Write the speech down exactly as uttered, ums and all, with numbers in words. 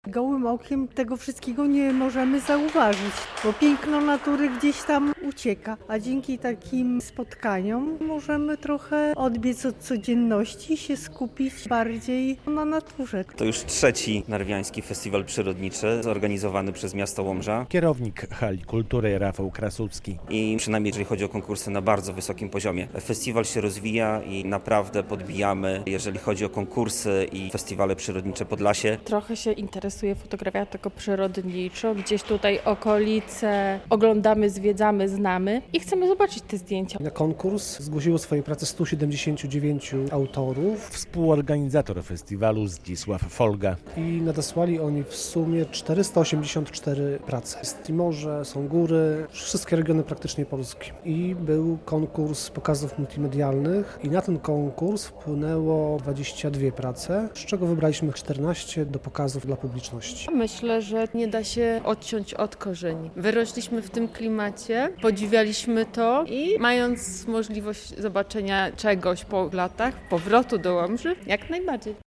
Gołym okiem tego wszystkiego nie możemy zauważyć, bo piękno natury gdzieś tam ucieka, a dzięki takim spotkaniom możemy trochę odbiec od codzienności i się skupić bardziej na naturze. To już trzeci Narwiański Festiwal Przyrodniczy zorganizowany przez miasto Łomża. Kierownik Hali Kultury Rafał Krasucki. I przynajmniej jeżeli chodzi o konkursy na bardzo wysokim poziomie. Festiwal się rozwija i naprawdę podbijamy, jeżeli chodzi o konkursy i festiwale przyrodnicze Podlasie. Trochę się interesuję fotografią tylko przyrodniczo. Gdzieś tutaj okolice oglądamy, zwiedzamy, znamy i chcemy zobaczyć te zdjęcia. Na konkurs zgłosiło swoje prace sto siedemdziesięciu dziewięciu autorów. Współorganizator festiwalu Zdzisław Folga. I nadesłali oni w sumie czterysta osiemdziesiąt cztery prace. Jest i morze, są góry, wszystkie regiony praktycznie Polski. I był konkurs pokazów multimedialnych i na ten konkurs wpłynęło dwadzieścia dwie prace, z czego wybraliśmy czternaście do pokazów dla publiczności. Myślę, że nie da się odciąć od korzeni. Wyrośliśmy w tym klimacie, podziwialiśmy to i mając możliwość zobaczenia czegoś po latach, powrotu do Łomży, jak najbardziej.